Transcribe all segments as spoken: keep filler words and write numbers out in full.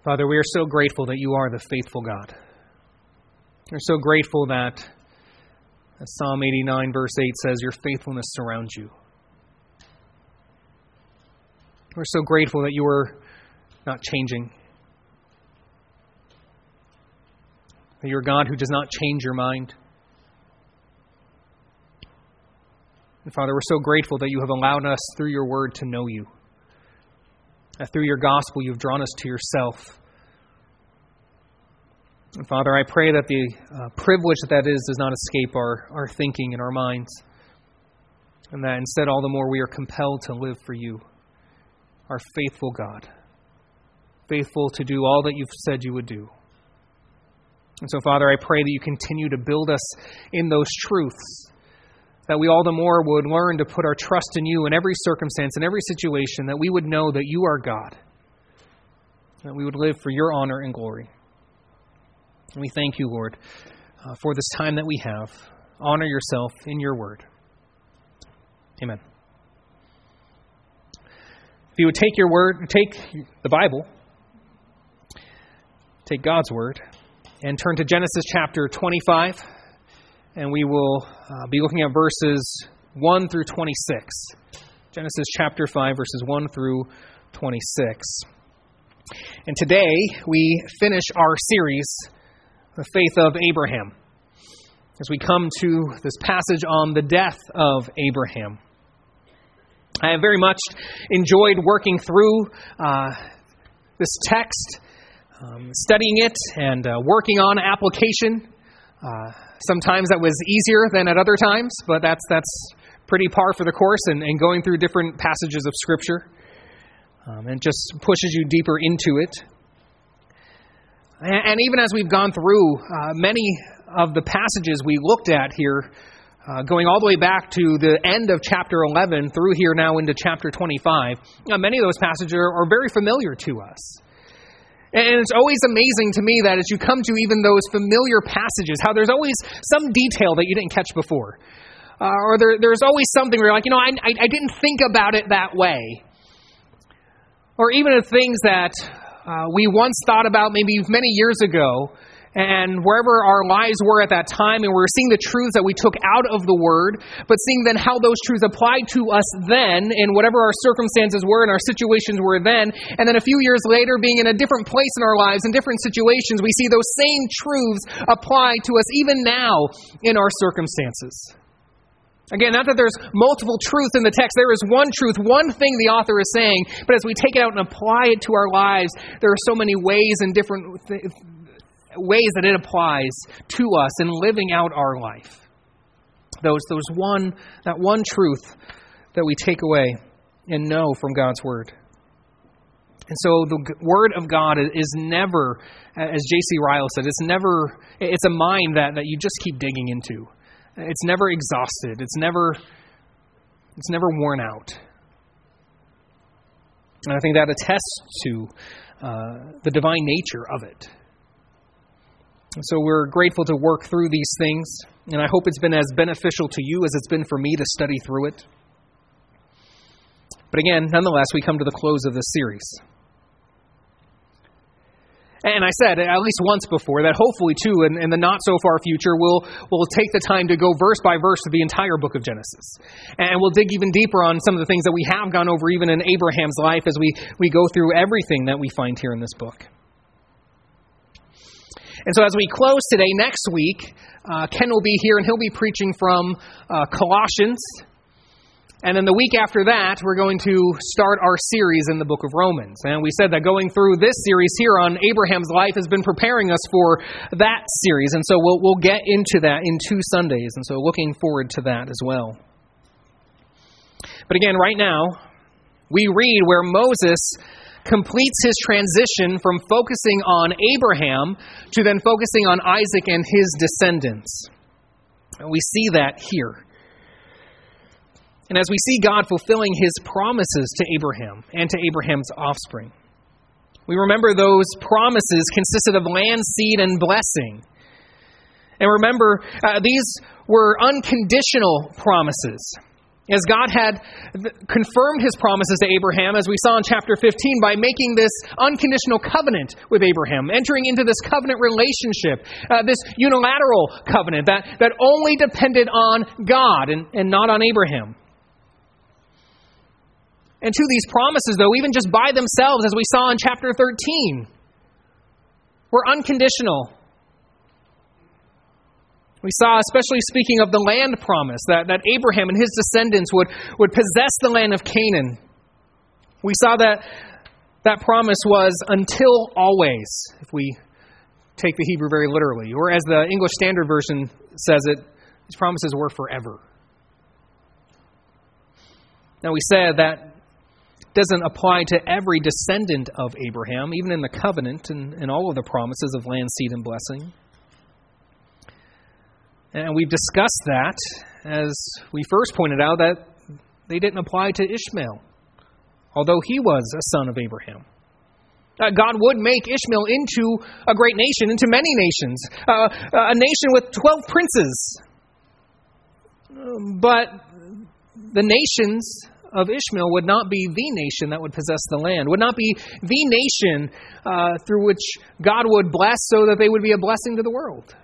Father, we are so grateful that you are the faithful God. We're so grateful that, as Psalm eighty-nine verse eight says, your faithfulness surrounds you. We're so grateful that you are not changing. That you're a God who does not change your mind. And Father, we're so grateful that you have allowed us through your word to know you. That through your gospel you've drawn us to yourself. And Father, I pray that the uh, privilege that that is does not escape our, our thinking and our minds. And that instead all the more we are compelled to live for you, our faithful God. Faithful to do all that you've said you would do. And so Father, I pray that you continue to build us in those truths. That we all the more would learn to put our trust in you in every circumstance, in every situation, that we would know that you are God. That we would live for your honor and glory. And we thank you, Lord, uh, for this time that we have. Honor yourself in your word. Amen. If you would take your word, take the Bible, take God's word, and turn to Genesis chapter twenty-five. And we will uh, be looking at verses one through twenty-six. Genesis chapter five, verses one through twenty-six. And today we finish our series, The Faith of Abraham, as we come to this passage on the death of Abraham. I have very much enjoyed working through uh, this text, um, studying it, and uh, working on application. Uh, sometimes that was easier than at other times, but that's that's pretty par for the course, and, and going through different passages of Scripture. Um, and just pushes you deeper into it. And, and even as we've gone through uh, many of the passages we looked at here, uh, going all the way back to the end of chapter eleven through here now into chapter twenty-five, uh, many of those passages are, are very familiar to us. And it's always amazing to me that as you come to even those familiar passages, how there's always some detail that you didn't catch before. Uh, or there, there's always something where you're like, you know, I, I, I didn't think about it that way. Or even the things that uh, we once thought about maybe many years ago, and wherever our lives were at that time, and we're seeing the truths that we took out of the Word, but seeing then how those truths applied to us then, in whatever our circumstances were and our situations were then, and then a few years later, being in a different place in our lives, in different situations, we see those same truths apply to us even now in our circumstances. Again, not that there's multiple truths in the text. There is one truth, one thing the author is saying, but as we take it out and apply it to our lives, there are so many ways and different th- ways that it applies to us in living out our life. Those, those one, that one truth that we take away and know from God's Word. And so the Word of God is never, as J C Ryle said, it's never, it's a mine that, that you just keep digging into. It's never exhausted. It's never, it's never worn out. And I think that attests to uh, the divine nature of it. And so we're grateful to work through these things, and I hope it's been as beneficial to you as it's been for me to study through it. But again, nonetheless, we come to the close of this series. And I said at least once before that hopefully, too, in, in the not-so-far future, we'll, we'll take the time to go verse by verse through the entire book of Genesis. And we'll dig even deeper on some of the things that we have gone over even in Abraham's life as we, we go through everything that we find here in this book. And so as we close today, next week, uh, Ken will be here and he'll be preaching from uh, Colossians. And then the week after that, we're going to start our series in the book of Romans. And we said that going through this series here on Abraham's life has been preparing us for that series. And so we'll, we'll get into that in two Sundays. And so looking forward to that as well. But again, right now, we read where Moses completes his transition from focusing on Abraham to then focusing on Isaac and his descendants. And we see that here. And as we see God fulfilling His promises to Abraham and to Abraham's offspring, we remember those promises consisted of land, seed, and blessing. And remember, uh, these were unconditional promises. As God had confirmed His promises to Abraham, as we saw in chapter fifteen, by making this unconditional covenant with Abraham, entering into this covenant relationship, uh, this unilateral covenant that, that only depended on God and, and not on Abraham. And to these promises, though, even just by themselves, as we saw in chapter thirteen, were unconditional. We saw, especially speaking of the land promise, that, that Abraham and his descendants would, would possess the land of Canaan. We saw that that promise was until always, if we take the Hebrew very literally. Or as the English Standard Version says it, these promises were forever. Now we said that doesn't apply to every descendant of Abraham, even in the covenant and, and all of the promises of land, seed, and blessing. And we've discussed that, as we first pointed out, that they didn't apply to Ishmael, although he was a son of Abraham. Uh, God would make Ishmael into a great nation, into many nations, uh, a nation with twelve princes. But the nations of Ishmael would not be the nation that would possess the land, would not be the nation uh, through which God would bless so that they would be a blessing to the world.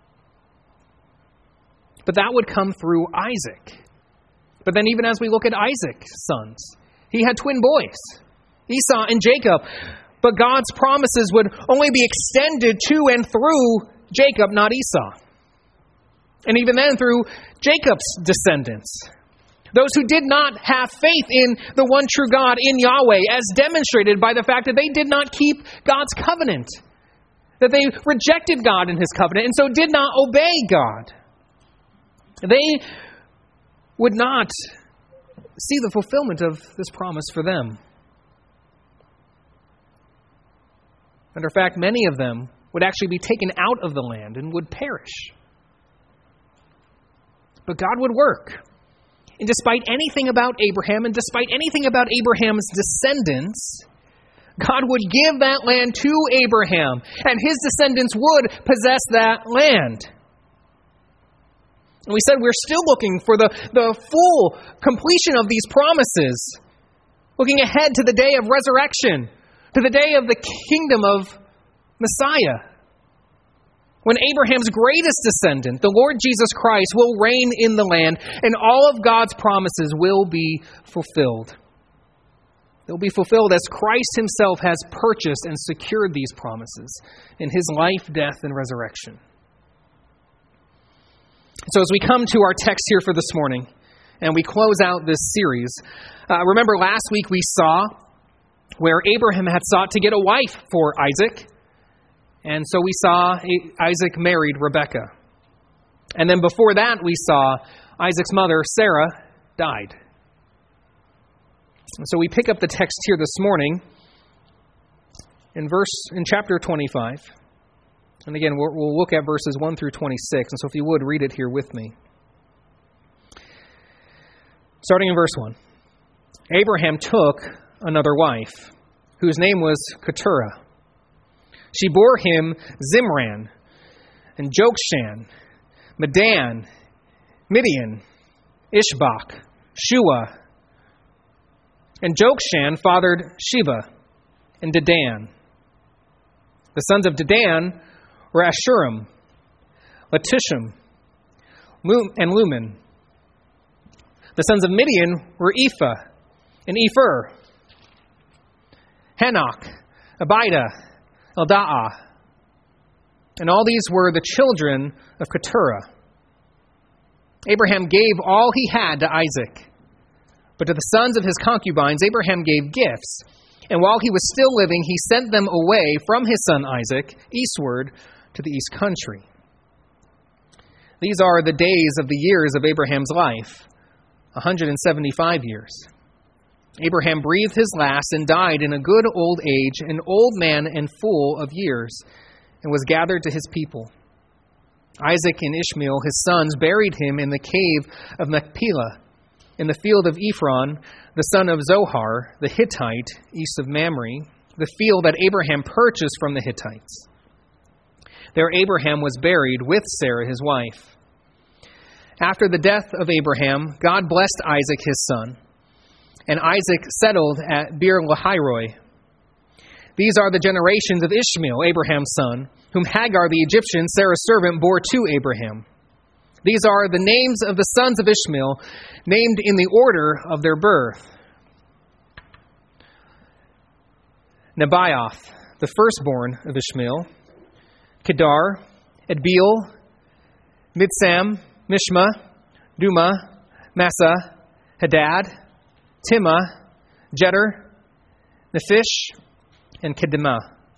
But that would come through Isaac. But then even as we look at Isaac's sons, he had twin boys, Esau and Jacob. But God's promises would only be extended to and through Jacob, not Esau. And even then through Jacob's descendants. Those who did not have faith in the one true God, in Yahweh, as demonstrated by the fact that they did not keep God's covenant. That they rejected God in His covenant and so did not obey God. They would not see the fulfillment of this promise for them. Matter of fact, many of them would actually be taken out of the land and would perish. But God would work. And despite anything about Abraham and despite anything about Abraham's descendants, God would give that land to Abraham, and his descendants would possess that land. And we said we're still looking for the, the full completion of these promises, looking ahead to the day of resurrection, to the day of the kingdom of Messiah, when Abraham's greatest descendant, the Lord Jesus Christ, will reign in the land, and all of God's promises will be fulfilled. They'll be fulfilled as Christ Himself has purchased and secured these promises in His life, death, and resurrection. So as we come to our text here for this morning, and we close out this series, uh, remember last week we saw where Abraham had sought to get a wife for Isaac, and so we saw Isaac married Rebekah. And then before that we saw Isaac's mother, Sarah, died. And so we pick up the text here this morning in verse in chapter twenty-five. And again, we'll, we'll look at verses one through twenty-six. And so if you would, read it here with me. Starting in verse one. Abraham took another wife, whose name was Keturah. She bore him Zimran, and Jokshan, Medan, Midian, Ishbak, Shua. And Jokshan fathered Sheba and Dedan. The sons of Dedan were Ashurim, Letishim, and Lumen. The sons of Midian were Ephah and Epher, Hanok, Abida, Eldaah. And all these were the children of Keturah. Abraham gave all he had to Isaac. But to the sons of his concubines, Abraham gave gifts. And while he was still living, he sent them away from his son Isaac eastward to the east country. These are the days of the years of Abraham's life, one hundred seventy-five years. Abraham breathed his last and died in a good old age, an old man and full of years, and was gathered to his people. Isaac and Ishmael, his sons, buried him in the cave of Machpelah, in the field of Ephron, the son of Zohar, the Hittite, east of Mamre, the field that Abraham purchased from the Hittites. There Abraham was buried with Sarah, his wife. After the death of Abraham, God blessed Isaac his son, and Isaac settled at Beer-lahai-roi. These are the generations of Ishmael, Abraham's son, whom Hagar the Egyptian, Sarah's servant, bore to Abraham. These are the names of the sons of Ishmael, named in the order of their birth. Nebaioth, the firstborn of Ishmael, Kedar, Adbeel, Mibsam, Mishma, Duma, Massa, Hadad, Timah, Jeter, Nephish, and Kedemah.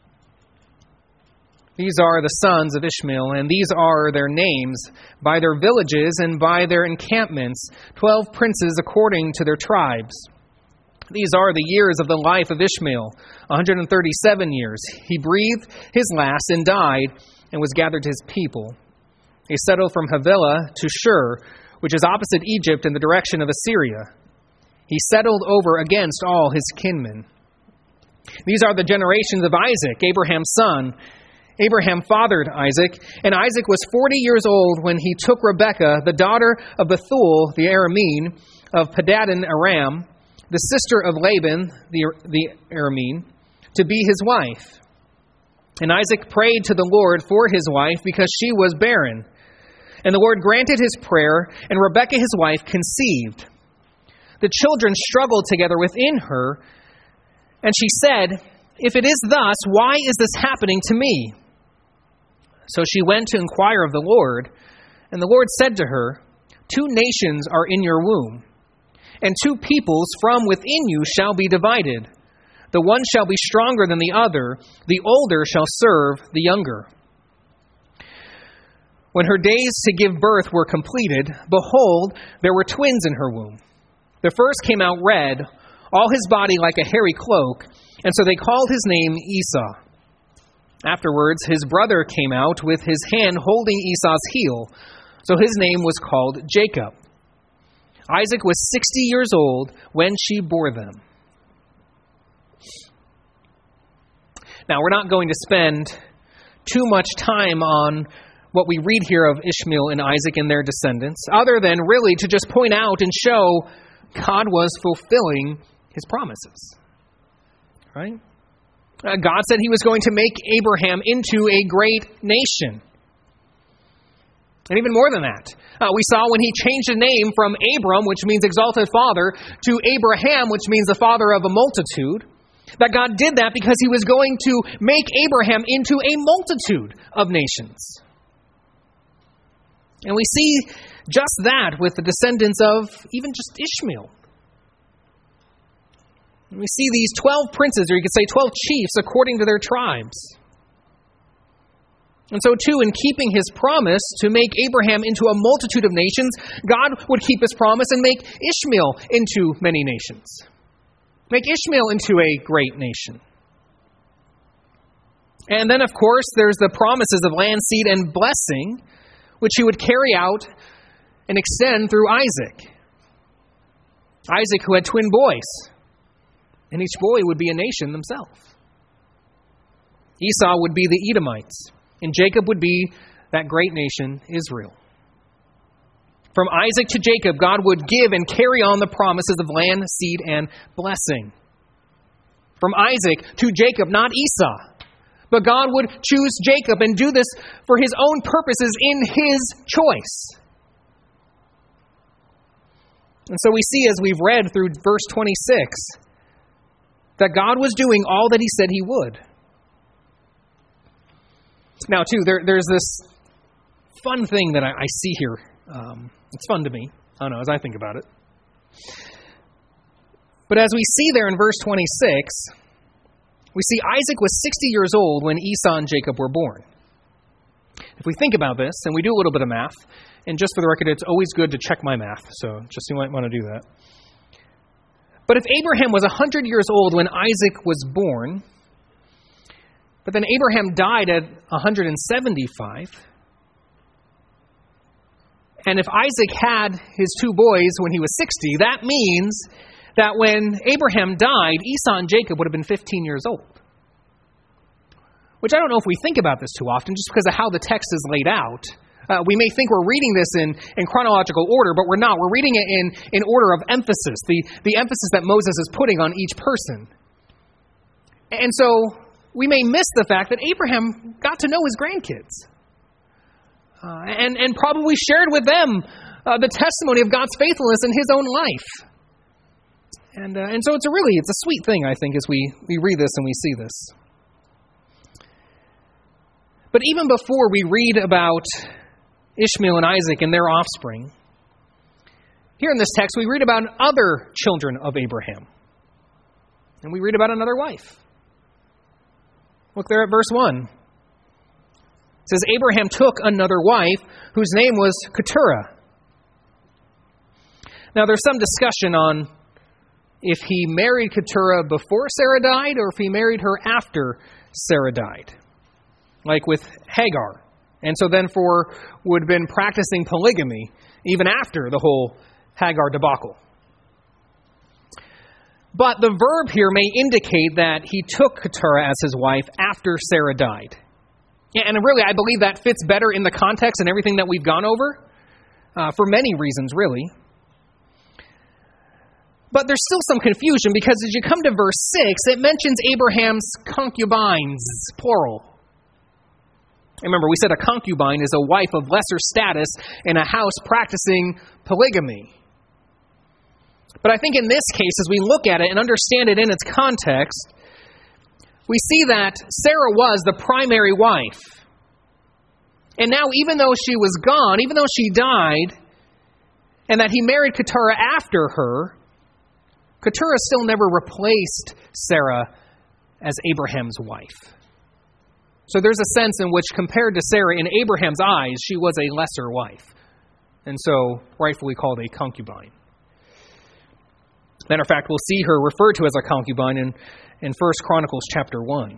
These are the sons of Ishmael, and these are their names, by their villages and by their encampments, twelve princes according to their tribes. These are the years of the life of Ishmael, one hundred thirty-seven years. He breathed his last and died, and was gathered to his people. He settled from Havilah to Shur, which is opposite Egypt in the direction of Assyria. He settled over against all his kinmen. These are the generations of Isaac, Abraham's son. Abraham fathered Isaac, and Isaac was forty years old when he took Rebekah, the daughter of Bethuel the Aramean of Padan Aram, the sister of Laban the, the Aramean, to be his wife. And Isaac prayed to the Lord for his wife because she was barren. And the Lord granted his prayer, and Rebekah his wife conceived. The children struggled together within her, and she said, "If it is thus, why is this happening to me?" So she went to inquire of the Lord, and the Lord said to her, "Two nations are in your womb, and two peoples from within you shall be divided. The one shall be stronger than the other, the older shall serve the younger." When her days to give birth were completed, behold, there were twins in her womb. The first came out red, all his body like a hairy cloak, and so they called his name Esau. Afterwards, his brother came out with his hand holding Esau's heel, so his name was called Jacob. Isaac was sixty years old when she bore them. Now, we're not going to spend too much time on what we read here of Ishmael and Isaac and their descendants, other than really to just point out and show God was fulfilling his promises. Right? Uh, God said he was going to make Abraham into a great nation. And even more than that, uh, we saw when he changed the name from Abram, which means exalted father, to Abraham, which means the father of a multitude, that God did that because he was going to make Abraham into a multitude of nations. And we see just that with the descendants of even just Ishmael. We see these twelve princes, or you could say twelve chiefs, according to their tribes. And so, too, in keeping his promise to make Abraham into a multitude of nations, God would keep his promise and make Ishmael into many nations. Make Ishmael into a great nation. And then, of course, there's the promises of land, seed, and blessing, which he would carry out and extend through Isaac. Isaac, who had twin boys. And each boy would be a nation themselves. Esau would be the Edomites, and Jacob would be that great nation, Israel. From Isaac to Jacob, God would give and carry on the promises of land, seed, and blessing. From Isaac to Jacob, not Esau, but God would choose Jacob and do this for his own purposes in his choice. And so we see, as we've read through verse twenty-six, that God was doing all that he said he would. Now, too, there, there's this fun thing that I, I see here. Um, it's fun to me, I don't know, as I think about it. But as we see there in verse twenty-six, we see Isaac was sixty years old when Esau and Jacob were born. If we think about this, and we do a little bit of math, and just for the record, it's always good to check my math, so just you might want to do that. But if Abraham was one hundred years old when Isaac was born, but then Abraham died at one hundred seventy-five, and if Isaac had his two boys when he was sixty, that means that when Abraham died, Esau and Jacob would have been fifteen years old. Which I don't know if we think about this too often, just because of how the text is laid out. Uh, we may think we're reading this in, in chronological order, but we're not. We're reading it in, in order of emphasis, the, the emphasis that Moses is putting on each person. And so we may miss the fact that Abraham got to know his grandkids uh, and, and probably shared with them uh, the testimony of God's faithfulness in his own life. And uh, and so it's a really, it's a sweet thing, I think, as we, we read this and we see this. But even before we read about Ishmael and Isaac and their offspring, here in this text we read about other children of Abraham. And we read about another wife. Look there at verse one. It says, Abraham took another wife whose name was Keturah. Now there's some discussion on if he married Keturah before Sarah died or if he married her after Sarah died, like with Hagar. And so then for would have been practicing polygamy even after the whole Hagar debacle. But the verb here may indicate that he took Keturah as his wife after Sarah died. And really, I believe that fits better in the context and everything that we've gone over, uh, for many reasons, really. But there's still some confusion because as you come to verse six, it mentions Abraham's concubines, plural. Remember, we said a concubine is a wife of lesser status in a house practicing polygamy. But I think in this case, as we look at it and understand it in its context, we see that Sarah was the primary wife. And now, even though she was gone, even though she died, and that he married Keturah after her, Keturah still never replaced Sarah as Abraham's wife. So there's a sense in which, compared to Sarah, in Abraham's eyes, she was a lesser wife, and so rightfully called a concubine. Matter of fact, we'll see her referred to as a concubine in, in First Chronicles chapter one.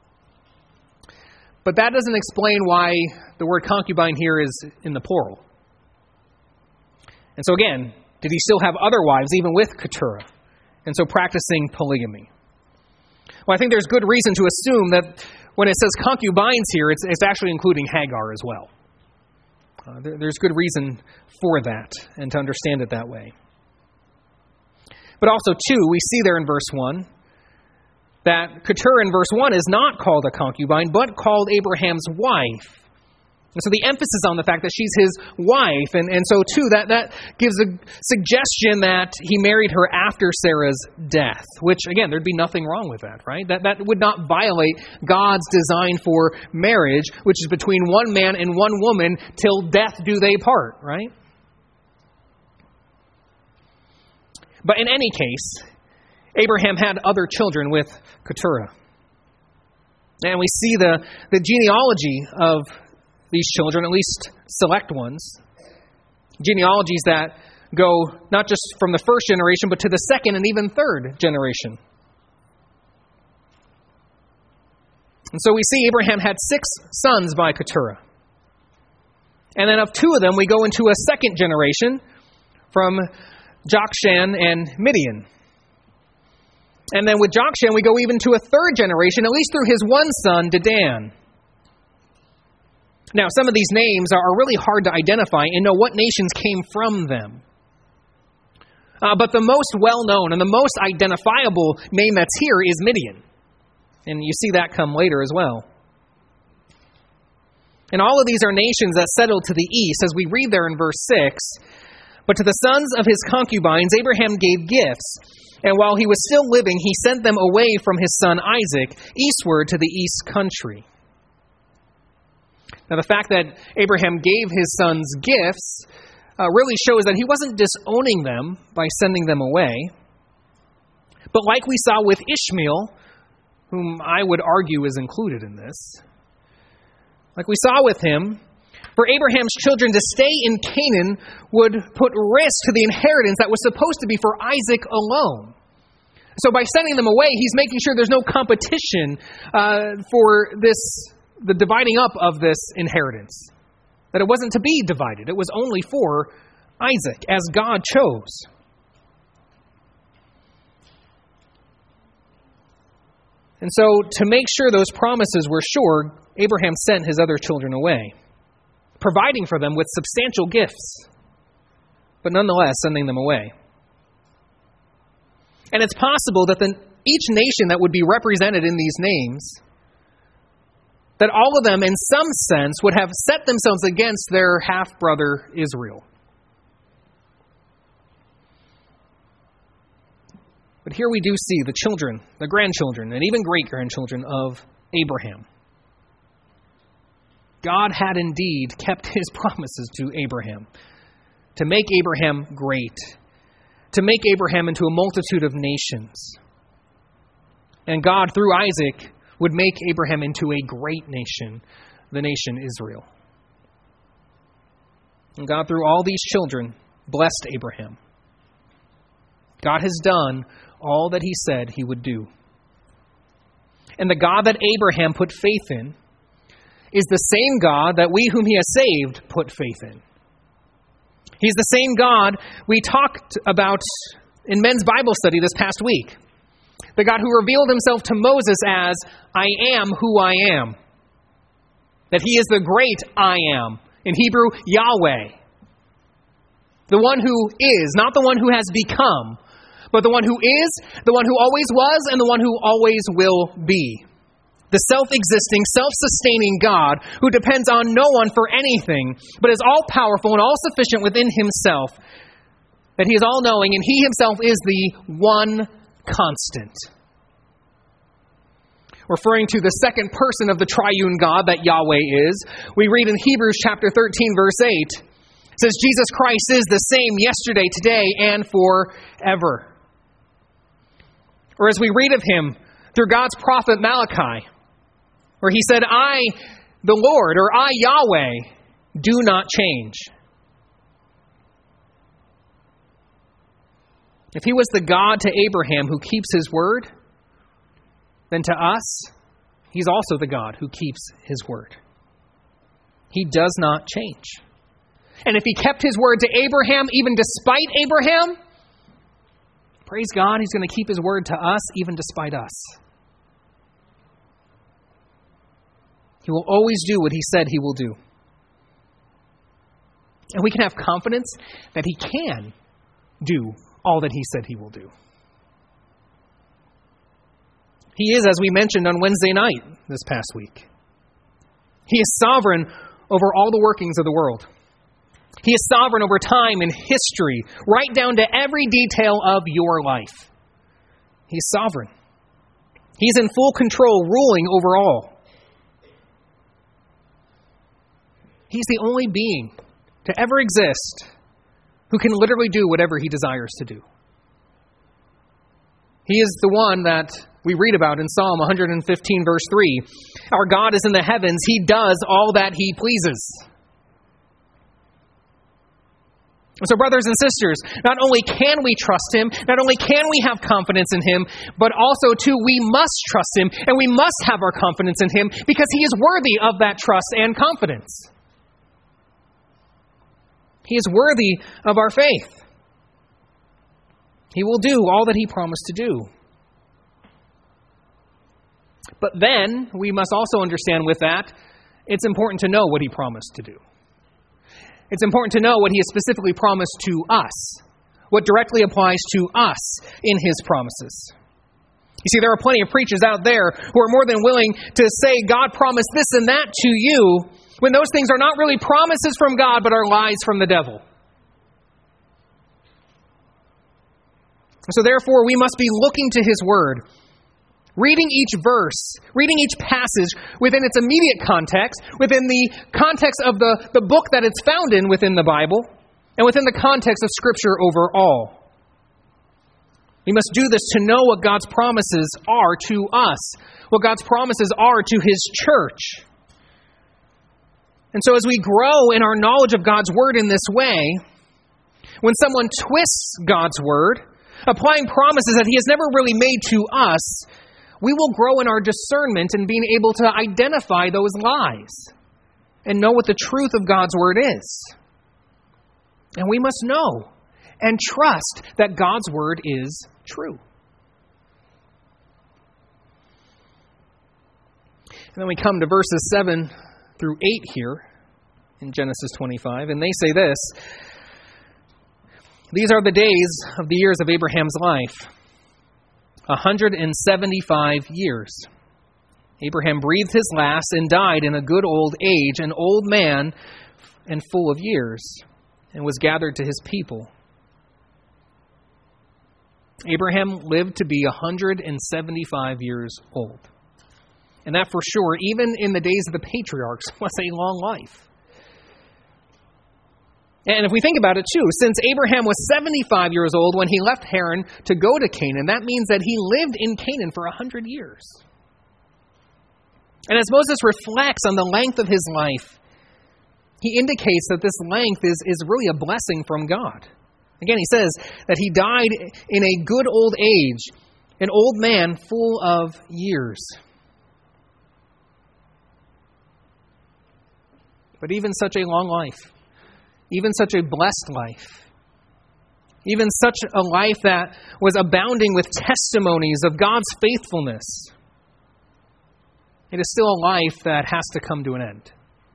But that doesn't explain why the word concubine here is in the plural. And so again, did he still have other wives, even with Keturah? And so practicing polygamy. Well, I think there's good reason to assume that when it says concubines here, it's, it's actually including Hagar as well. Uh, there, there's good reason for that and to understand it that way. But also, too, we see there in verse one that Keturah in verse one is not called a concubine, but called Abraham's wife. And so the emphasis on the fact that she's his wife. And, and so, too, that, that gives a suggestion that he married her after Sarah's death, which, again, there'd be nothing wrong with that, right? That, that would not violate God's design for marriage, which is between one man and one woman till death do they part, right? But in any case, Abraham had other children with Keturah. And we see the, the genealogy of these children, at least select ones. Genealogies that go not just from the first generation, but to the second and even third generation. And so we see Abraham had six sons by Keturah. And then of two of them, we go into a second generation from Jokshan and Midian. And then with Jokshan, we go even to a third generation, at least through his one son, Dedan. Now, some of these names are really hard to identify and know what nations came from them. Uh, but the most well-known and the most identifiable name that's here is Midian. And you see that come later as well. And all of these are nations that settled to the east, as we read there in verse six. But to the sons of his concubines, Abraham gave gifts. And while he was still living, he sent them away from his son Isaac, eastward to the east country. Now, the fact that Abraham gave his sons gifts uh, really shows that he wasn't disowning them by sending them away. But like we saw with Ishmael, whom I would argue is included in this, like we saw with him, for Abraham's children to stay in Canaan would put risk to the inheritance that was supposed to be for Isaac alone. So by sending them away, he's making sure there's no competition uh, for this, the dividing up of this inheritance. That it wasn't to be divided. It was only for Isaac, as God chose. And so to make sure those promises were sure, Abraham sent his other children away. providing for them with substantial gifts, but nonetheless sending them away. And it's possible that the, each nation that would be represented in these names, that all of them in some sense would have set themselves against their half-brother Israel. But here we do see the children, the grandchildren, and even great-grandchildren of Abraham. God had indeed kept his promises to Abraham, to make Abraham great, to make Abraham into a multitude of nations. And God, through Isaac, would make Abraham into a great nation, the nation Israel. And God, through all these children, blessed Abraham. God has done all that he said he would do. And the God that Abraham put faith in is the same God that we whom he has saved put faith in. He's the same God we talked about in men's Bible study this past week. The God who revealed himself to Moses as, I am who I am. That he is the great I am. In Hebrew, Yahweh. The one who is, not the one who has become, but the one who is, the one who always was, and the one who always will be. The self-existing, self-sustaining God who depends on no one for anything, but is all-powerful and all-sufficient within himself. That he is all-knowing, and he himself is the one constant. Referring to the second person of the triune God that Yahweh is, we read in Hebrews chapter thirteen, verse eight, it says, Jesus Christ is the same yesterday, today, and forever. Or as we read of him through God's prophet Malachi, where he said, I, the Lord, or I, Yahweh, do not change. If he was the God to Abraham who keeps his word, then to us, he's also the God who keeps his word. He does not change. And if he kept his word to Abraham, even despite Abraham, praise God, he's going to keep his word to us, even despite us. He will always do what he said he will do. And we can have confidence that he can do all that he said he will do. He is, as we mentioned on Wednesday night this past week, he is sovereign over all the workings of the world. He is sovereign over time and history, right down to every detail of your life. He is sovereign. He's in full control, ruling over all. He's the only being to ever exist who can literally do whatever he desires to do. He is the one that we read about in Psalm one fifteen, verse three. Our God is in the heavens. He does all that he pleases. So brothers and sisters, not only can we trust him, not only can we have confidence in him, but also too, we must trust him and we must have our confidence in him because he is worthy of that trust and confidence. He is worthy of our faith. He will do all that he promised to do. But then, we must also understand with that, it's important to know what he promised to do. It's important to know what he has specifically promised to us, what directly applies to us in his promises. You see, there are plenty of preachers out there who are more than willing to say God promised this and that to you, when those things are not really promises from God, but are lies from the devil. So therefore, we must be looking to his word, reading each verse, reading each passage within its immediate context, within the context of the, the book that it's found in within the Bible, and within the context of Scripture overall. We must do this to know what God's promises are to us, what God's promises are to his church. And so as we grow in our knowledge of God's word in this way, when someone twists God's word, applying promises that he has never really made to us, we will grow in our discernment and being able to identify those lies and know what the truth of God's word is. And we must know and trust that God's word is true. And then we come to verses seven through eight here in Genesis twenty-five, and they say this: "These are the days of the years of Abraham's life, one hundred seventy-five years. Abraham breathed his last and died in a good old age, an old man and full of years, and was gathered to his people." Abraham lived to be one hundred seventy-five years old. And that for sure, even in the days of the patriarchs, was a long life. And if we think about it too, since Abraham was seventy-five years old when he left Haran to go to Canaan, that means that he lived in Canaan for one hundred years. And as Moses reflects on the length of his life, he indicates that this length is, is really a blessing from God. Again, he says that he died in a good old age, an old man full of years. But even such a long life, even such a blessed life, even such a life that was abounding with testimonies of God's faithfulness, it is still a life that has to come to an end.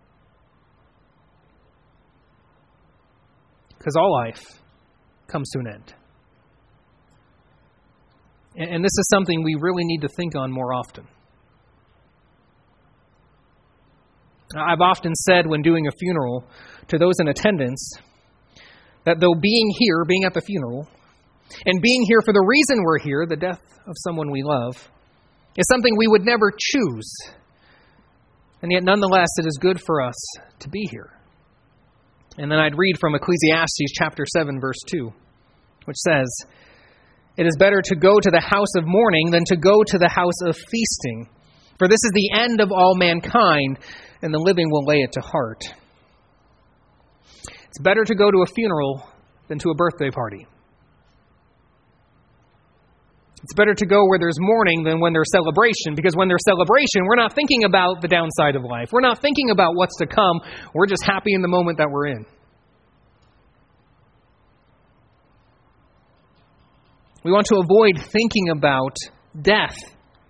Because all life comes to an end. And this is something we really need to think on more often. I've often said when doing a funeral to those in attendance that though being here, being at the funeral, and being here for the reason we're here, the death of someone we love, is something we would never choose. And yet nonetheless, it is good for us to be here. And then I'd read from Ecclesiastes chapter seven, verse two, which says, "It is better to go to the house of mourning than to go to the house of feasting. For this is the end of all mankind, and the living will lay it to heart." It's better to go to a funeral than to a birthday party. It's better to go where there's mourning than when there's celebration, because when there's celebration, we're not thinking about the downside of life. We're not thinking about what's to come. We're just happy in the moment that we're in. We want to avoid thinking about death.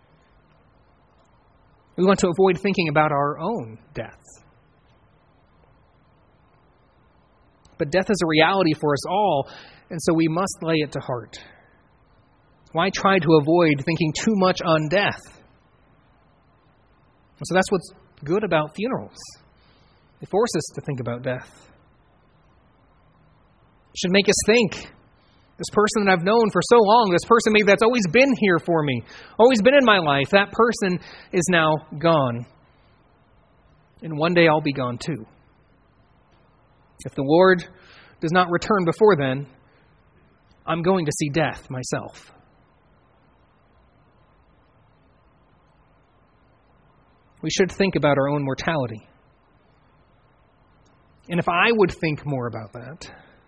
We want to avoid thinking about our own death. But death is a reality for us all, and so we must lay it to heart. Why try to avoid thinking too much on death? So that's what's good about funerals. They force us to think about death. It should make us think, this person that I've known for so long, this person maybe that's always been here for me, always been in my life, that person is now gone. And one day I'll be gone too. If the Lord does not return before then, I'm going to see death myself. We should think about our own mortality. And if I would think more about that,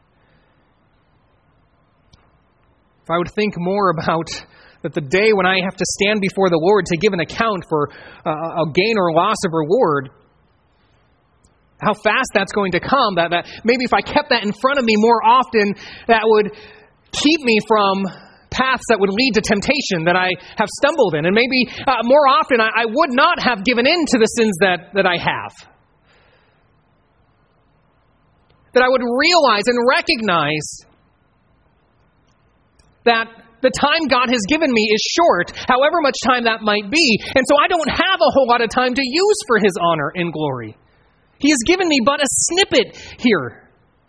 if I would think more about that the day when I have to stand before the Lord to give an account for uh, a gain or loss of reward, how fast that's going to come, that, that maybe if I kept that in front of me more often, that would keep me from paths that would lead to temptation that I have stumbled in. And maybe uh, more often I, I would not have given in to the sins that, that I have. That I would realize and recognize that the time God has given me is short, however much time that might be. And so I don't have a whole lot of time to use for His honor and glory. He has given me but a snippet here.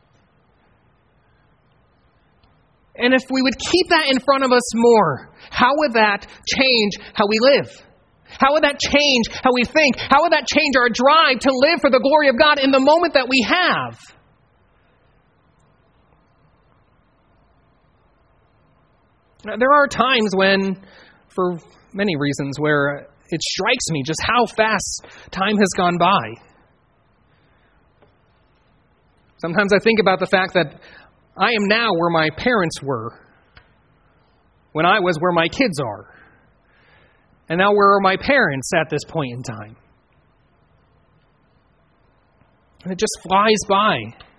And if we would keep that in front of us more, how would that change how we live? How would that change how we think? How would that change our drive to live for the glory of God in the moment that we have? Now, there are times when, for many reasons, where it strikes me just how fast time has gone by. Sometimes I think about the fact that I am now where my parents were when I was where my kids are. And now where are my parents at this point in time? And it just flies by.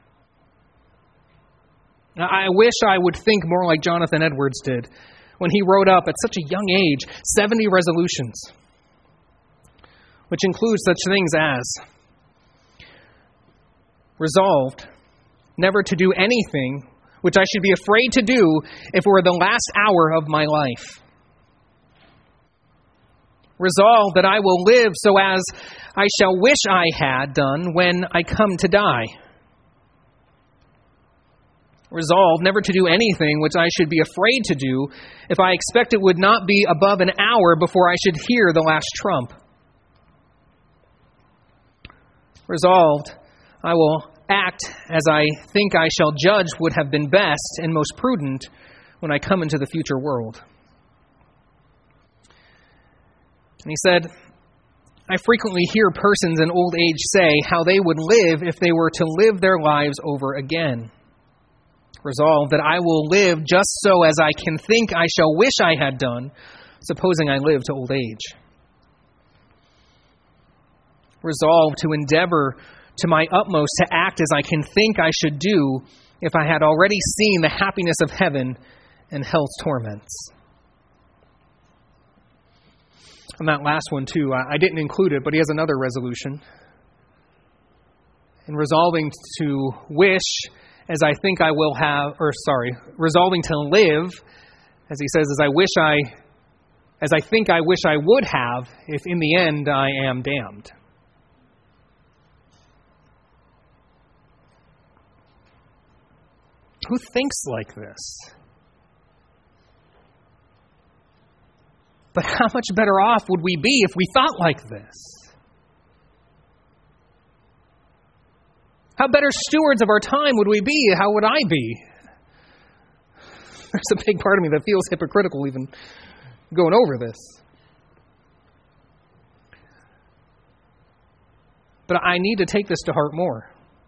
I wish I would think more like Jonathan Edwards did when he wrote up at such a young age seventy resolutions, which includes such things as Resolved never to do anything which I should be afraid to do if it were the last hour of my life. Resolved that I will live so as I shall wish I had done when I come to die. Resolved never to do anything which I should be afraid to do if I expect it would not be above an hour before I should hear the last trump. Resolved, I will act as I think I shall judge would have been best and most prudent when I come into the future world. And he said, I frequently hear persons in old age say how they would live if they were to live their lives over again. Resolved that I will live just so as I can think I shall wish I had done, supposing I live to old age. Resolved to endeavor to my utmost to act as I can think I should do if I had already seen the happiness of heaven and hell's torments. And that last one too, I didn't include it, but he has another resolution. In resolving to wish as I think I will have, or sorry, resolving to live, as he says, as I wish I, as I think I wish I would have, if in the end I am damned. Who thinks like this? But how much better off would we be if we thought like this? How better stewards of our time would we be? How would I be? There's a big part of me that feels hypocritical even going over this. But I need to take this to heart more.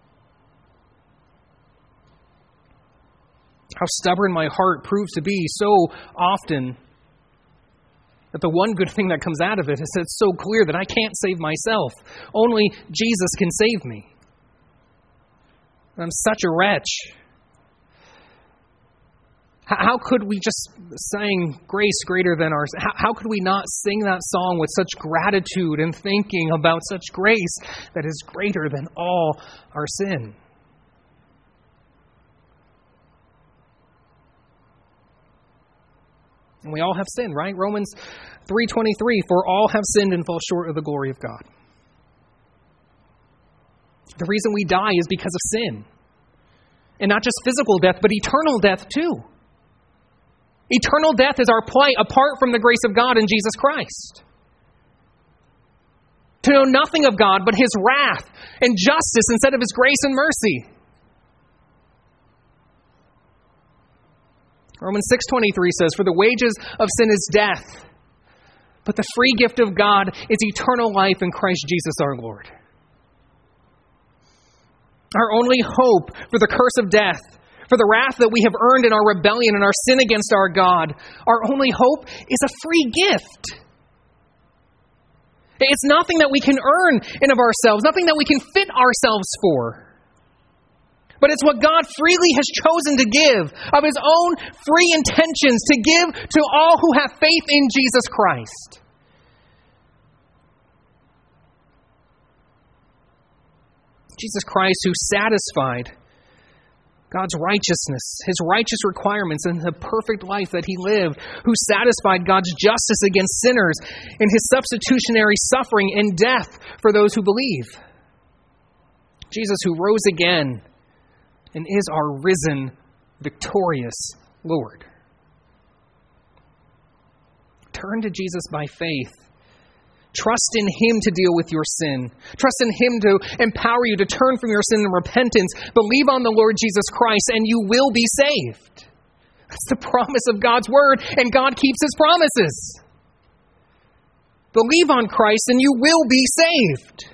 How stubborn my heart proves to be so often that the one good thing that comes out of it is that it's so clear that I can't save myself. Only Jesus can save me. I'm such a wretch. How could we just sing grace greater than ours? How could we not sing that song with such gratitude and thinking about such grace that is greater than all our sin? And we all have sinned, right? Romans three twenty-three, for all have sinned and fall short of the glory of God. The reason we die is because of sin. And not just physical death, but eternal death too. Eternal death is our plight apart from the grace of God in Jesus Christ. To know nothing of God but His wrath and justice instead of His grace and mercy. Romans six twenty-three says, for the wages of sin is death, but the free gift of God is eternal life in Christ Jesus our Lord. Our only hope for the curse of death, for the wrath that we have earned in our rebellion and our sin against our God, our only hope is a free gift. It's nothing that we can earn in of ourselves, nothing that we can fit ourselves for. But it's what God freely has chosen to give of His own free intentions to give to all who have faith in Jesus Christ. Jesus Christ, who satisfied God's righteousness, His righteous requirements in the perfect life that He lived, who satisfied God's justice against sinners in His substitutionary suffering and death for those who believe. Jesus, who rose again and is our risen, victorious Lord. Turn to Jesus by faith. Trust in Him to deal with your sin. Trust in Him to empower you to turn from your sin in repentance. Believe on the Lord Jesus Christ and you will be saved. That's the promise of God's Word, and God keeps His promises. Believe on Christ and you will be saved.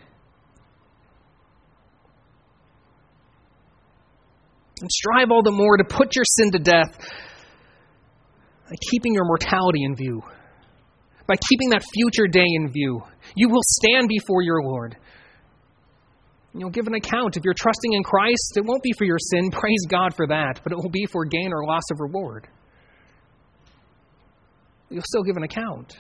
And strive all the more to put your sin to death by keeping your mortality in view. By keeping that future day in view. You will stand before your Lord. And you'll give an account. If you're trusting in Christ, it won't be for your sin. Praise God for that. But it will be for gain or loss of reward. You'll still give an account.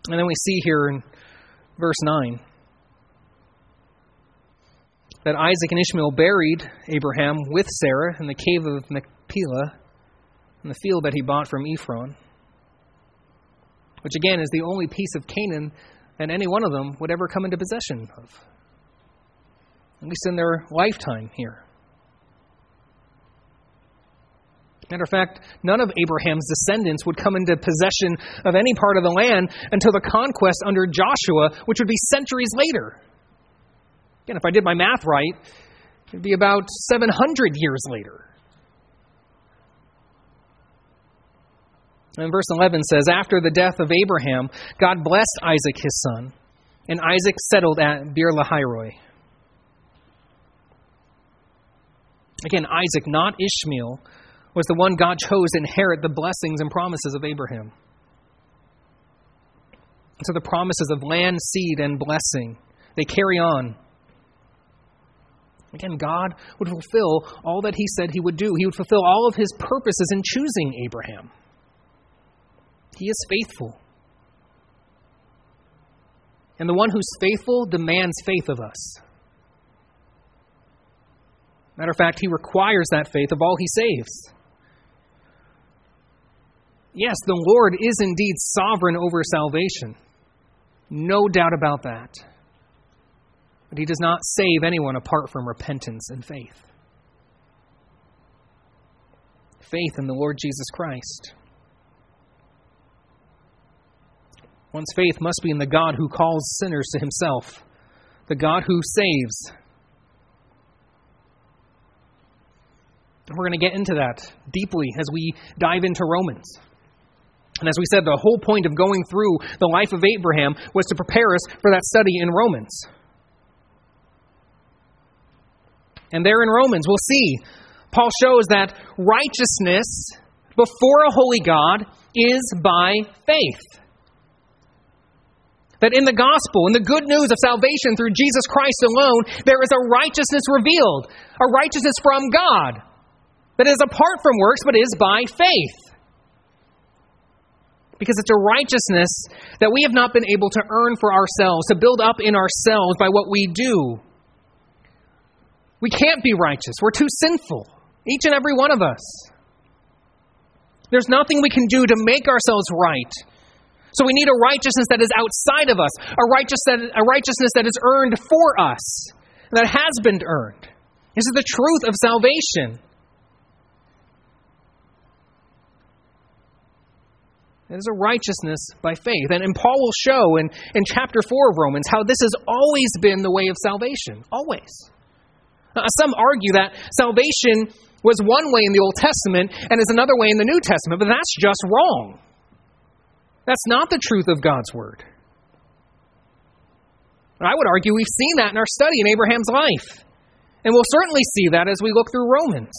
And then we see here in verse nine that Isaac and Ishmael buried Abraham with Sarah in the cave of Machpelah in the field that he bought from Ephron, which again is the only piece of Canaan that any one of them would ever come into possession of, at least in their lifetime here. Matter of fact, none of Abraham's descendants would come into possession of any part of the land until the conquest under Joshua, which would be centuries later. Again, if I did my math right, it would be about seven hundred years later. And verse eleven says, after the death of Abraham, God blessed Isaac his son, and Isaac settled at Beer-lahai-roi. Again, Isaac, not Ishmael, was the one God chose to inherit the blessings and promises of Abraham. So the promises of land, seed, and blessing, they carry on. Again, God would fulfill all that he said he would do. He would fulfill all of his purposes in choosing Abraham. He is faithful. And the one who's faithful demands faith of us. Matter of fact, he requires that faith of all he saves. Yes, the Lord is indeed sovereign over salvation. No doubt about that. But he does not save anyone apart from repentance and faith. Faith in the Lord Jesus Christ. One's faith must be in the God who calls sinners to himself, the God who saves. And we're going to get into that deeply as we dive into Romans. And as we said, the whole point of going through the life of Abraham was to prepare us for that study in Romans. And there in Romans, we'll see, Paul shows that righteousness before a holy God is by faith. That in the gospel, in the good news of salvation through Jesus Christ alone, there is a righteousness revealed, a righteousness from God, that is apart from works, but is by faith. Because it's a righteousness that we have not been able to earn for ourselves, to build up in ourselves by what we do. We can't be righteous. We're too sinful, each and every one of us. There's nothing we can do to make ourselves right. So we need a righteousness that is outside of us, a righteous that, a righteousness that is earned for us, that has been earned. This is the truth of salvation. It is a righteousness by faith. And, and Paul will show in, in chapter four of Romans how this has always been the way of salvation. Always. Uh, some argue that salvation was one way in the Old Testament and is another way in the New Testament, but that's just wrong. That's not the truth of God's Word. I would argue we've seen that in our study in Abraham's life. And we'll certainly see that as we look through Romans.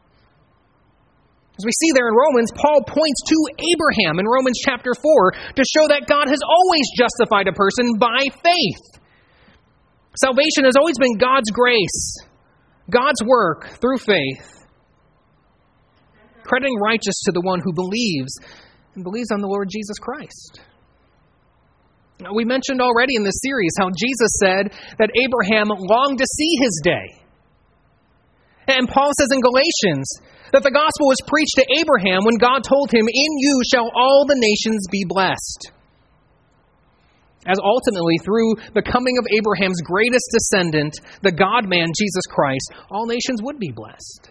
As we see there in Romans, Paul points to Abraham in Romans chapter four to show that God has always justified a person by faith. Salvation has always been God's grace, God's work through faith, crediting righteous to the one who believes and believes on the Lord Jesus Christ. Now, we mentioned already in this series how Jesus said that Abraham longed to see his day. And Paul says in Galatians that the gospel was preached to Abraham when God told him, "In you shall all the nations be blessed." As ultimately, through the coming of Abraham's greatest descendant, the God-man, Jesus Christ, all nations would be blessed.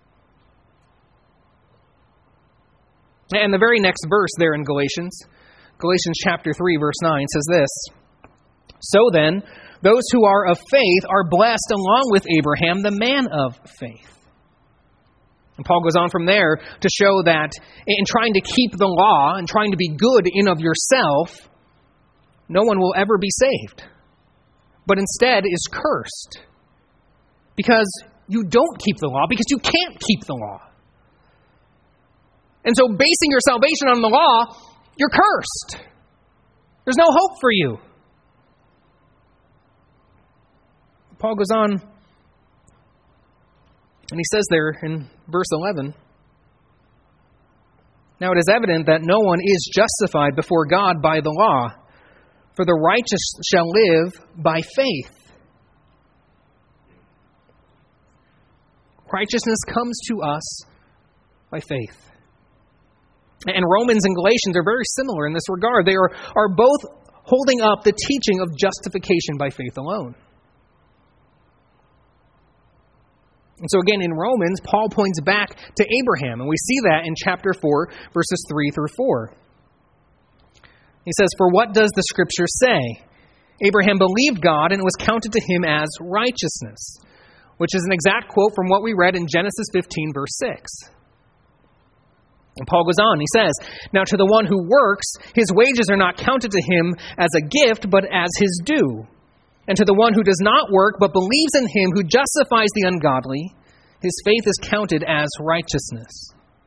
And the very next verse there in Galatians, Galatians chapter three, verse nine, says this, "So then, those who are of faith are blessed along with Abraham, the man of faith." And Paul goes on from there to show that in trying to keep the law and trying to be good in of yourself, no one will ever be saved, but instead is cursed because you don't keep the law, because you can't keep the law. And so basing your salvation on the law, you're cursed. There's no hope for you. Paul goes on, and he says there in verse eleven, "Now it is evident that no one is justified before God by the law, For the righteous shall live by faith. Righteousness comes to us by faith. And Romans and Galatians are very similar in this regard. They are, are both holding up the teaching of justification by faith alone. And so again, in Romans, Paul points back to Abraham, and we see that in chapter four, verses three through four. He says, "For what does the Scripture say? Abraham believed God, and it was counted to him as righteousness," which is an exact quote from what we read in Genesis fifteen, verse six. And Paul goes on, he says, "Now to the one who works, his wages are not counted to him as a gift, but as his due. And to the one who does not work, but believes in him who justifies the ungodly, his faith is counted as righteousness."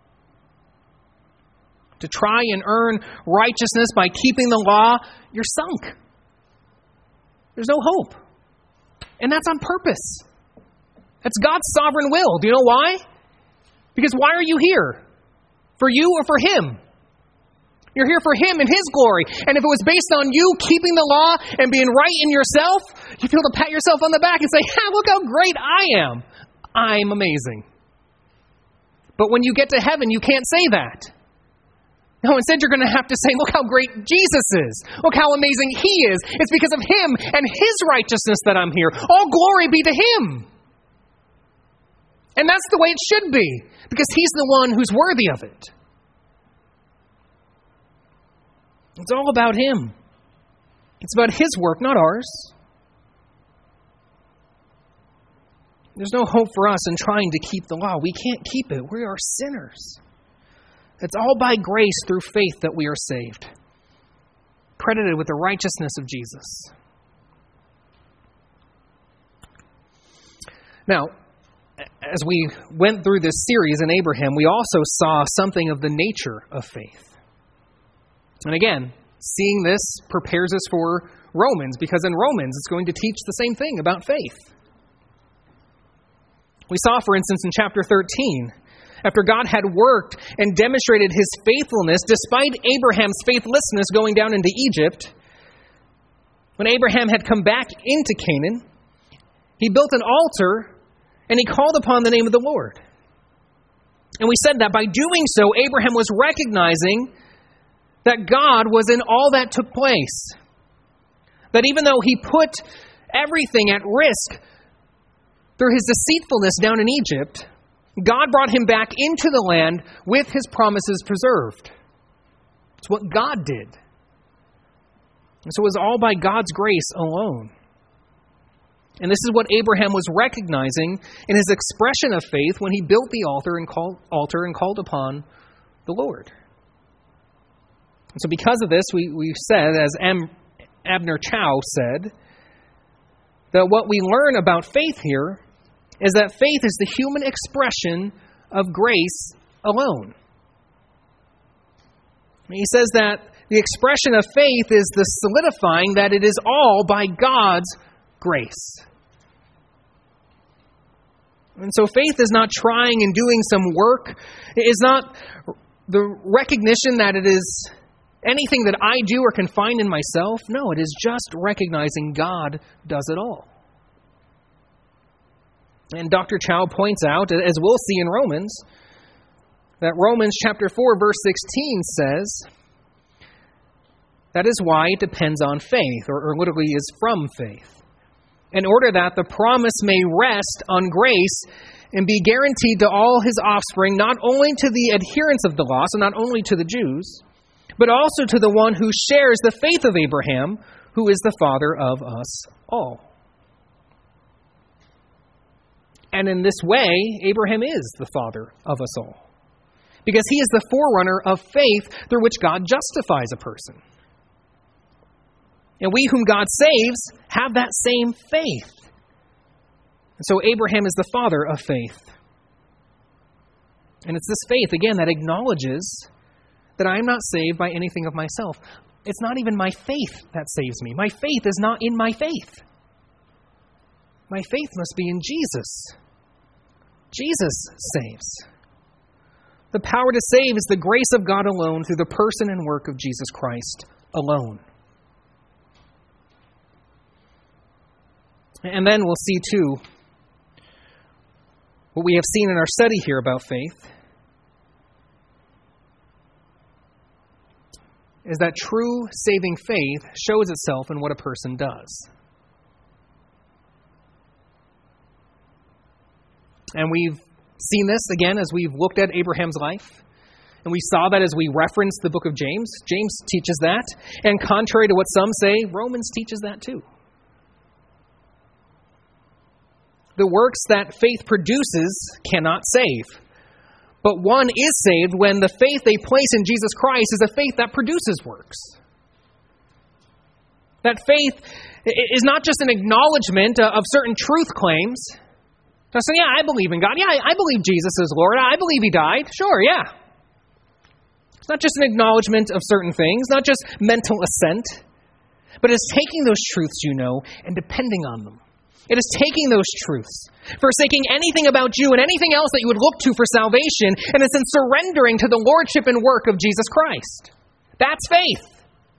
To try and earn righteousness by keeping the law, you're sunk. There's no hope. And that's on purpose. That's God's sovereign will. Do you know why? Because why are you here? For you or for Him? You're here for Him and His glory. And if it was based on you keeping the law and being right in yourself, you feel to pat yourself on the back and say, "Ha, look how great I am. I'm amazing." But when you get to heaven, you can't say that. No, instead you're going to have to say, "Look how great Jesus is. Look how amazing He is. It's because of Him and His righteousness that I'm here. All glory be to Him." And that's the way it should be, because He's the one who's worthy of it. It's all about Him. It's about His work, not ours. There's no hope for us in trying to keep the law. We can't keep it. We are sinners. It's all by grace through faith that we are saved, credited with the righteousness of Jesus. Now, as we went through this series in Abraham, we also saw something of the nature of faith. And again, seeing this prepares us for Romans, because in Romans it's going to teach the same thing about faith. We saw, for instance, in chapter thirteen, after God had worked and demonstrated His faithfulness despite Abraham's faithlessness going down into Egypt, when Abraham had come back into Canaan, he built an altar and he called upon the name of the Lord. And we said that by doing so, Abraham was recognizing that God was in all that took place. That even though he put everything at risk through his deceitfulness down in Egypt, God brought him back into the land with His promises preserved. It's what God did. And so it was all by God's grace alone. And this is what Abraham was recognizing in his expression of faith when he built the altar and called, altar and called upon the Lord. And so because of this, we, we said, as M. Abner Chou said, that what we learn about faith here is that faith is the human expression of grace alone. He says that the expression of faith is the solidifying that it is all by God's grace. And so faith is not trying and doing some work. It is not the recognition that it is anything that I do or can find in myself. No, it is just recognizing God does it all. And Doctor Chou points out, as we'll see in Romans, that Romans chapter four, verse sixteen says, that is why it depends on faith, or, or literally is from faith, in order that the promise may rest on grace and be guaranteed to all His offspring, not only to the adherents of the law, so not only to the Jews, but also to the one who shares the faith of Abraham, who is the father of us all. And in this way, Abraham is the father of us all, because he is the forerunner of faith through which God justifies a person. And we whom God saves have that same faith. And so Abraham is the father of faith. And it's this faith, again, that acknowledges that I am not saved by anything of myself. It's not even my faith that saves me. My faith is not in my faith. My faith must be in Jesus. Jesus saves. The power to save is the grace of God alone through the person and work of Jesus Christ alone. And then we'll see, too, what we have seen in our study here about faith is that true saving faith shows itself in what a person does. And we've seen this again as we've looked at Abraham's life. And we saw that as we referenced the book of James. James teaches that. And contrary to what some say, Romans teaches that too. The works that faith produces cannot save. But one is saved when the faith they place in Jesus Christ is a faith that produces works. That faith is not just an acknowledgement of certain truth claims. So, yeah, I believe in God. Yeah, I believe Jesus is Lord. I believe He died. Sure, yeah. It's not just an acknowledgement of certain things, not just mental assent, but it's taking those truths you know and depending on them. It is taking those truths, forsaking anything about you and anything else that you would look to for salvation, and it's in surrendering to the lordship and work of Jesus Christ. That's faith.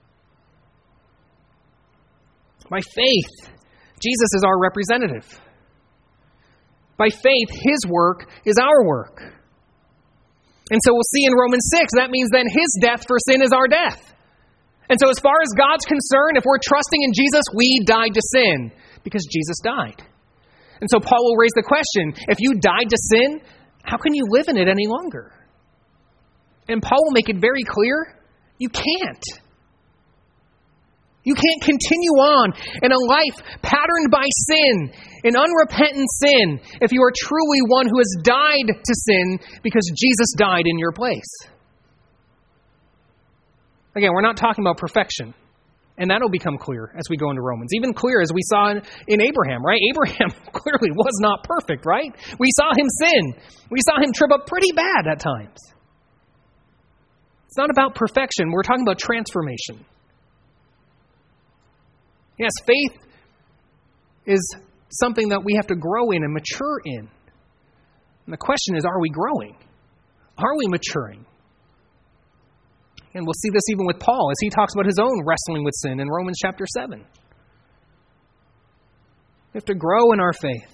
By faith, Jesus is our representative. By faith, His work is our work. And so we'll see in Romans six, that means then His death for sin is our death. And so as far as God's concerned, if we're trusting in Jesus, we died to sin because Jesus died. And so Paul will raise the question, if you died to sin, how can you live in it any longer? And Paul will make it very clear, you can't. You can't continue on in a life patterned by sin, in unrepentant sin, if you are truly one who has died to sin because Jesus died in your place. Again, we're not talking about perfection. And that'll become clear as we go into Romans. Even clear as we saw in, in Abraham, right? Abraham clearly was not perfect, right? We saw him sin. We saw him trip up pretty bad at times. It's not about perfection. We're talking about transformation. Yes, faith is something that we have to grow in and mature in. And the question is, are we growing? Are we maturing? And we'll see this even with Paul as he talks about his own wrestling with sin in Romans chapter seven. We have to grow in our faith.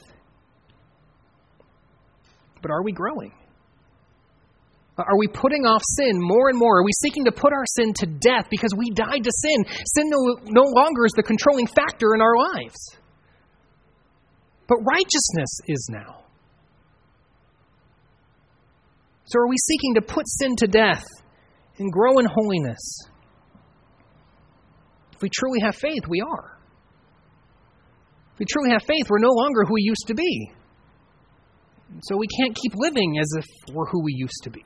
But are we growing? Are we putting off sin more and more? Are we seeking to put our sin to death because we died to sin? Sin no, no longer is the controlling factor in our lives. But righteousness is now. So are we seeking to put sin to death and grow in holiness? If we truly have faith, we are. If we truly have faith, we're no longer who we used to be. So we can't keep living as if we're who we used to be.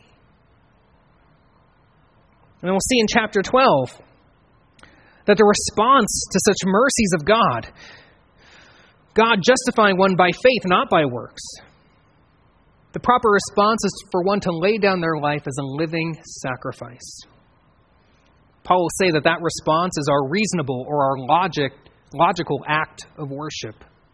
And we'll see in chapter twelve that the response to such mercies of God, God justifying one by faith, not by works, the proper response is for one to lay down their life as a living sacrifice. Paul will say that that response is our reasonable or our logic, logical act of worship.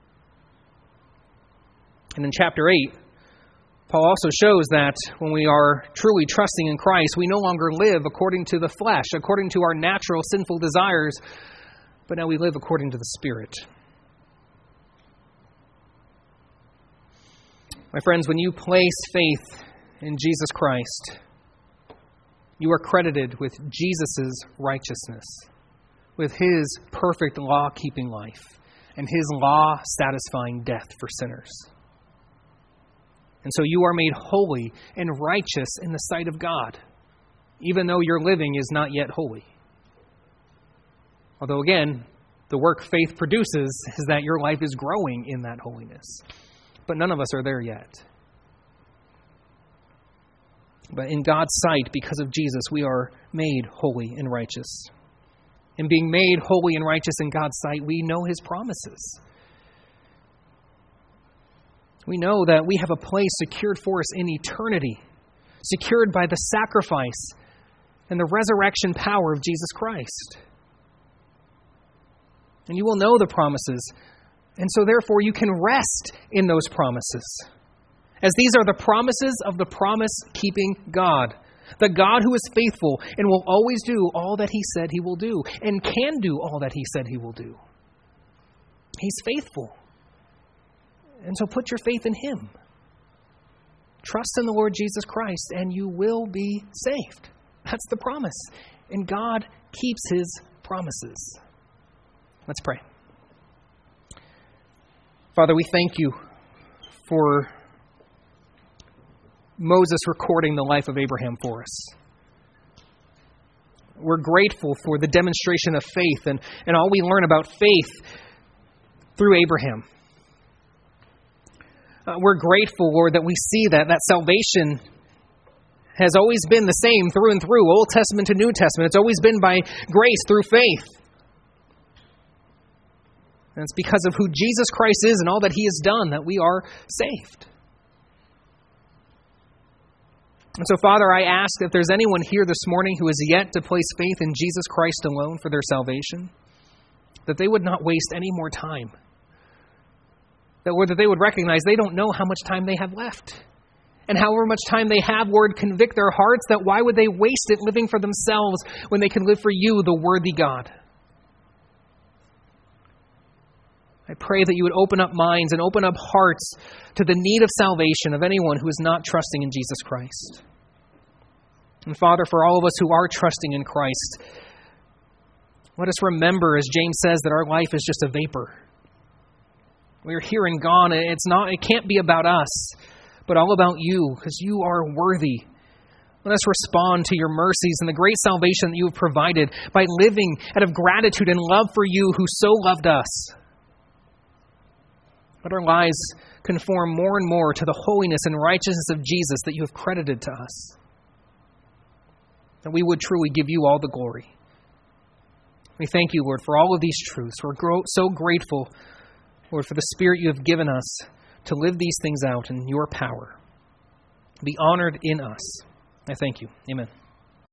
And in chapter eight, Paul also shows that when we are truly trusting in Christ, we no longer live according to the flesh, according to our natural sinful desires, but now we live according to the Spirit. My friends, when you place faith in Jesus Christ, you are credited with Jesus' righteousness, with His perfect law-keeping life, and His law-satisfying death for sinners. And so you are made holy and righteous in the sight of God, even though your living is not yet holy. Although again, the work faith produces is that your life is growing in that holiness. But none of us are there yet. But in God's sight, because of Jesus, we are made holy and righteous. And being made holy and righteous in God's sight, we know His promises. We know that we have a place secured for us in eternity, secured by the sacrifice and the resurrection power of Jesus Christ. And you will know the promises, and so therefore you can rest in those promises, as these are the promises of the promise-keeping God, the God who is faithful and will always do all that He said He will do, and can do all that He said He will do. He's faithful. And so put your faith in Him. Trust in the Lord Jesus Christ, and you will be saved. That's the promise. And God keeps His promises. Let's pray. Father, we thank you for Moses recording the life of Abraham for us. We're grateful for the demonstration of faith and, and all we learn about faith through Abraham. Uh, we're grateful, Lord, that we see that, that salvation has always been the same through and through, Old Testament to New Testament. It's always been by grace through faith. And it's because of who Jesus Christ is and all that He has done that we are saved. And so, Father, I ask if there's anyone here this morning who has yet to place faith in Jesus Christ alone for their salvation, that they would not waste any more time. That, Lord, that they would recognize they don't know how much time they have left. And however much time they have, Lord, convict their hearts that why would they waste it living for themselves when they can live for You, the worthy God. I pray that You would open up minds and open up hearts to the need of salvation of anyone who is not trusting in Jesus Christ. And Father, for all of us who are trusting in Christ, let us remember, as James says, that our life is just a vapor. We are here and gone. It's not, it can't be about us, but all about You, because You are worthy. Let us respond to Your mercies and the great salvation that You have provided by living out of gratitude and love for You who so loved us. Let our lives conform more and more to the holiness and righteousness of Jesus that You have credited to us. That we would truly give You all the glory. We thank You, Lord, for all of these truths. We're so grateful, Lord, for the Spirit You have given us to live these things out in Your power. Be honored in us. I thank You. Amen.